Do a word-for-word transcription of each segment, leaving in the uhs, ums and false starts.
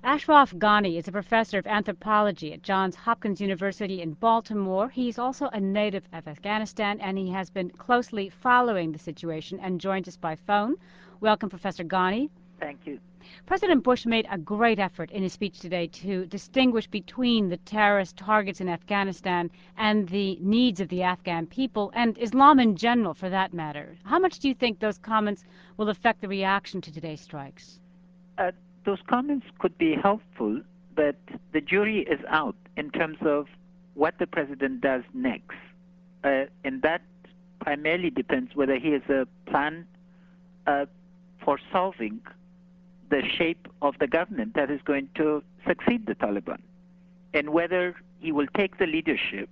Ashraf Ghani is a professor of anthropology at Johns Hopkins University in Baltimore. He's also a native of Afghanistan, and he has been closely following the situation and joins us by phone. Welcome, Professor Ghani. Thank you. President Bush made a great effort in his speech today to distinguish between the terrorist targets in Afghanistan and the needs of the Afghan people, and Islam in general, for that matter. How much do you think those comments will affect the reaction to today's strikes? Uh, those comments could be helpful, but the jury is out in terms of what the president does next. Uh, and that primarily depends whether he has a plan uh, for solving the shape of the government that is going to succeed the Taliban, and whether he will take the leadership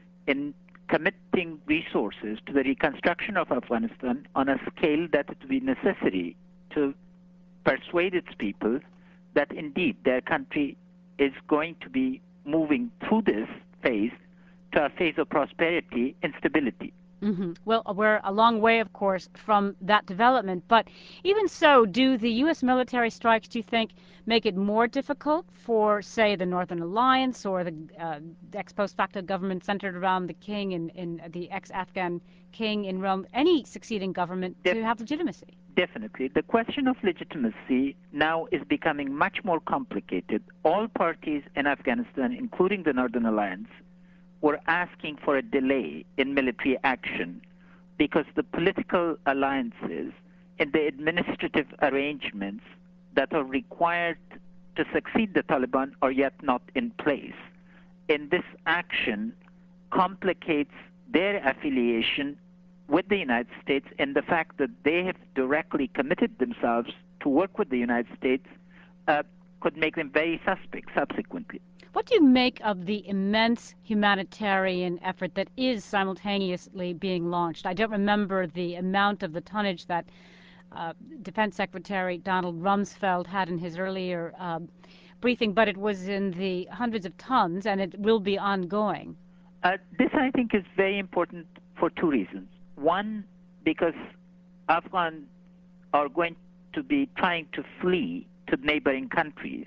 in committing resources to the reconstruction of Afghanistan on a scale that it will be necessary to persuade its people that indeed their country is going to be moving through this phase to a phase of prosperity and stability. Mm-hmm. Well, we're a long way, of course, from that development. But even so, do the U S military strikes, do you think, make it more difficult for, say, the Northern Alliance or the uh, ex-post facto government centered around the king and, and the ex-Afghan king in Rome, any succeeding government, Def- to have legitimacy? Definitely. The question of legitimacy now is becoming much more complicated. All parties in Afghanistan, including the Northern Alliance, were asking for a delay in military action because the political alliances and the administrative arrangements that are required to succeed the Taliban are yet not in place. And this action complicates their affiliation with the United States, and the fact that they have directly committed themselves to work with the United States uh, could make them very suspect subsequently. What do you make of the immense humanitarian effort that is simultaneously being launched? I don't remember the amount of the tonnage that uh, Defense Secretary Donald Rumsfeld had in his earlier uh, briefing, but it was in the hundreds of tons, and it will be ongoing. Uh, this, I think, is very important for two reasons. One, because Afghans are going to be trying to flee to neighboring countries,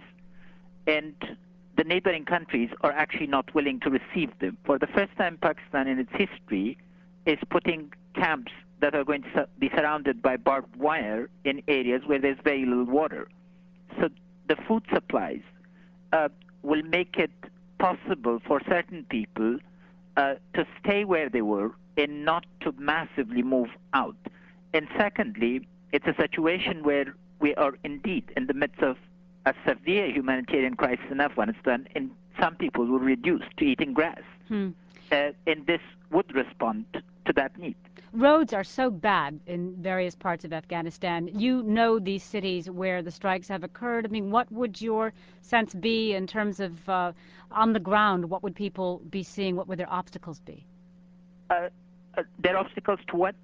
and the neighboring countries are actually not willing to receive them. For the first time, Pakistan in its history is putting camps that are going to be surrounded by barbed wire in areas where there's very little water. So the food supplies uh, will make it possible for certain people uh, to stay where they were and not to massively move out. And secondly, it's a situation where we are indeed in the midst of a severe humanitarian crisis in Afghanistan, and some people were reduced to eating grass. Hmm. Uh, and this would respond to that need. Roads are so bad in various parts of Afghanistan. You know these cities where the strikes have occurred. I mean, what would your sense be in terms of uh, on the ground? What would people be seeing? What would their obstacles be? Uh, uh, their obstacles to what?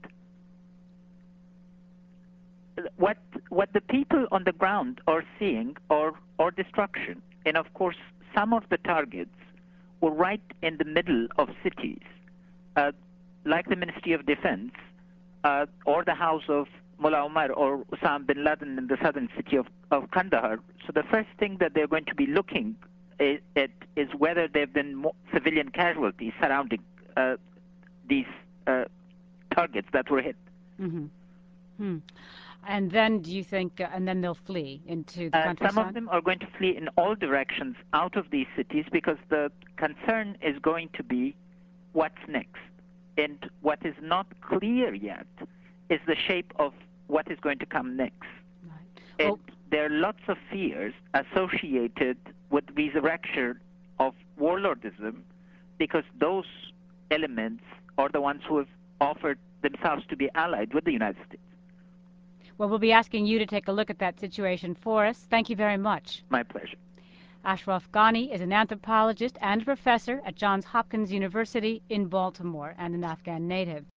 What what the people on the ground are seeing are, are destruction. And of course, some of the targets were right in the middle of cities, uh, like the Ministry of Defense uh, or the house of Mullah Omar or Osama bin Laden in the southern city of, of Kandahar. So the first thing that they're going to be looking at is whether there have been more civilian casualties surrounding uh, these uh, targets that were hit. Mm-hmm. Hmm. And then do you think, uh, and then they'll flee into the uh, countryside? Some of them are going to flee in all directions out of these cities because the concern is going to be what's next. And what is not clear yet is the shape of what is going to come next. Right. And Well, there are lots of fears associated with resurrection of warlordism because those elements are the ones who have offered themselves to be allied with the United States. well, we'll be asking you to take a look at that situation for us. Thank you very much. My pleasure. Ashraf Ghani is an anthropologist and professor at Johns Hopkins University in Baltimore and an Afghan native.